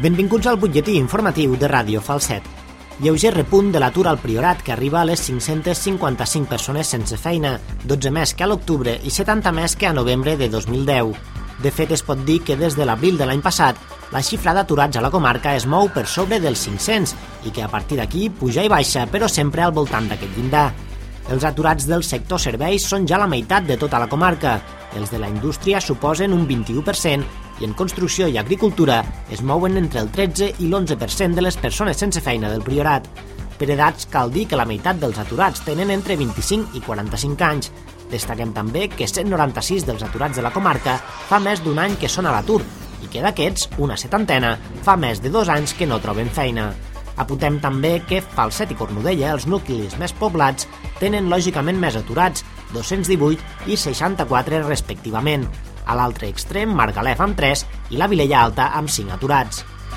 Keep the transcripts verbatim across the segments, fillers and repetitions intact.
Benvinguts al butlletí informatiu de Ràdio Falset. Lleuger repunt de l'atur al Priorat, que arriba a les cinc-centes cinquanta-cinc persones sense feina, dotze més que a l'octubre i setanta més que a novembre de dos mil deu. De fet, es pot dir que des de l'abril de l'any passat, la xifra d'aturats a la comarca es mou per sobre dels cinc-cents i que a partir d'aquí puja i baixa, però sempre al voltant d'aquest llindar. Els aturats del sector serveis són ja la meitat de tota la comarca. Els de la indústria suposen un vint-i-u per cent i en construcció i agricultura es mouen entre el tretze i l'onze per cent de les persones sense feina del Priorat. Per edats cal dir que la meitat dels aturats tenen entre vint-i-cinc i quaranta-cinc anys. Destaquem també que cent noranta-sis dels aturats de la comarca fa més d'un any que són a l'atur i que d'aquests, una setantena, fa més de dos anys que no troben feina. Apuntem també que Falset i Cornudella, els nuclis més poblats, tenen lògicament més aturats, dos-cents divuit i seixanta-quatre respectivament. A l'altre extrem, Margalef amb tres i la Vilella Alta amb cinc aturats.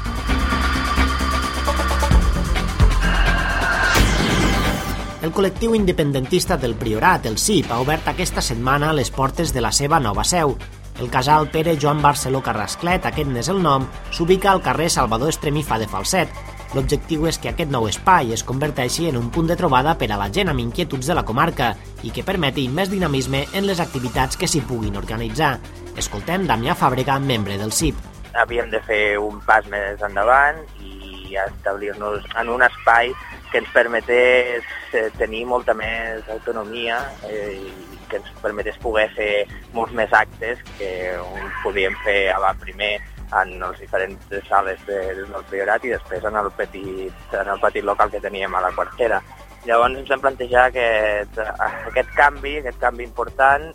El col·lectiu independentista del Priorat, el C I P, ha obert aquesta setmana les portes de la seva nova seu. El casal Pere Joan Barceló Carrasclet, aquest n'és el nom, s'ubica al carrer Salvador Estremifa de Falset. L'objectiu és que aquest nou espai es converteixi en un punt de trobada per a la gent amb inquietuds de la comarca i que permeti més dinamisme en les activitats que s'hi puguin organitzar. Escoltem Damià Fàbrega, membre del C I P. Havíem de fer un pas més endavant i establir-nos en un espai que ens permetés tenir molta més autonomia eh, i que ens permetés poder fer molts més actes que podíem fer a la primer en les diferents sales de, del Priorat i després en el, petit, en el petit local que teníem a la Quartera. Llavors ens vam plantejar aquest, aquest canvi, aquest canvi important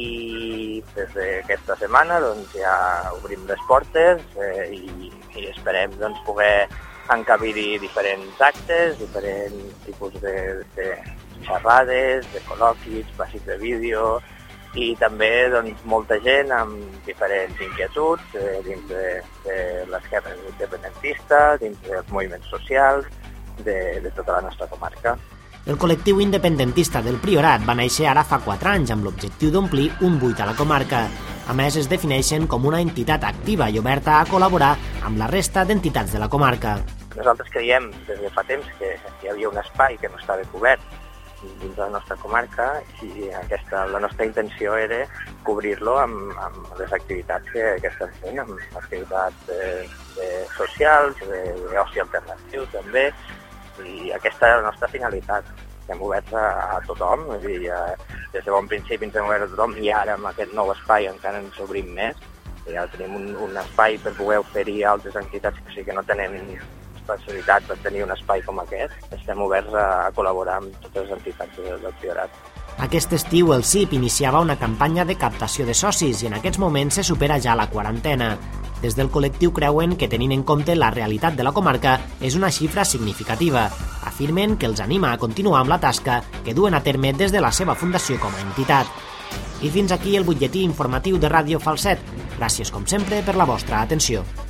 i des d'aquesta setmana doncs, ja obrim les portes eh, i, i esperem doncs, poder encabir-hi diferents actes, diferents tipus de, de xerrades, de col·loquis, passis de vídeo i també doncs, molta gent amb diferents inquietuds eh, dins de, de l'esquerra independentista, dins dels moviments socials de, de tota la nostra comarca. El col·lectiu independentista del Priorat va néixer ara fa quatre anys amb l'objectiu d'omplir un buit a la comarca. A més, es defineixen com una entitat activa i oberta a col·laborar amb la resta d'entitats de la comarca. Nosaltres creiem des de fa temps que hi havia un espai que no estava cobert dins de la nostra comarca i aquesta, la nostra intenció era cobrir-lo amb, amb les activitats que, que estem fent, amb activitats de, de socials, d'oci alternatiu també, i aquesta és la nostra finalitat. Estem oberts a, a tothom, és a dir, a, des de bon principi ens hem obert a tothom i ara amb aquest nou espai encara ens obrim més. Ja tenim un, un espai per poder oferir a altres entitats que sí que no tenen facilitat per tenir un espai com aquest. Estem oberts a, a col·laborar amb totes les entitats del, del Priorat. Aquest estiu el C I P iniciava una campanya de captació de socis i en aquests moments se supera ja la quarantena. Des del col·lectiu creuen que tenint en compte la realitat de la comarca és una xifra significativa. Afirmen que els anima a continuar amb la tasca que duen a terme des de la seva fundació com a entitat. I fins aquí el butlletí informatiu de Ràdio Falset. Gràcies com sempre per la vostra atenció.